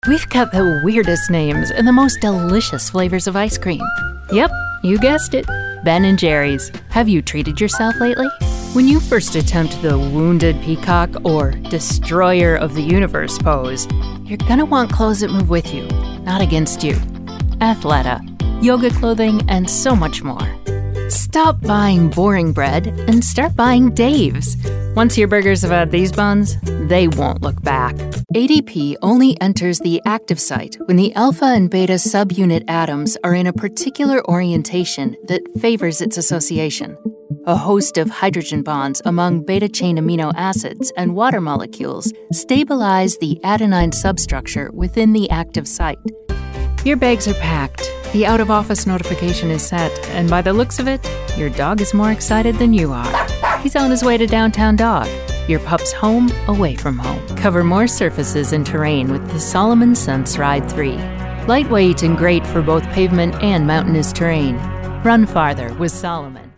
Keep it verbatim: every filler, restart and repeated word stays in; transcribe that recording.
We've got the weirdest names and the most delicious flavors of ice cream. Yep, you guessed it, Ben and Jerry's. Have you treated yourself lately? When you first attempt the wounded peacock or destroyer of the universe pose, you're gonna want clothes that move with you, not against you. Athleta, yoga clothing, and so much more. Stop buying boring bread and start buying Dave's. Once your burgers have had these buns, they won't look back. A D P only enters the active site when the alpha and beta subunit atoms are in a particular orientation that favors its association. A host of hydrogen bonds among beta-chain amino acids and water molecules stabilize the adenine substructure within the active site. Your bags are packed, the out-of-office notification is set, and by the looks of it, your dog is more excited than you are. He's on his way to Downtown Dog, your pup's home away from home. Cover more surfaces and terrain with the Salomon Sense Ride three. Lightweight and great for both pavement and mountainous terrain. Run farther with Salomon.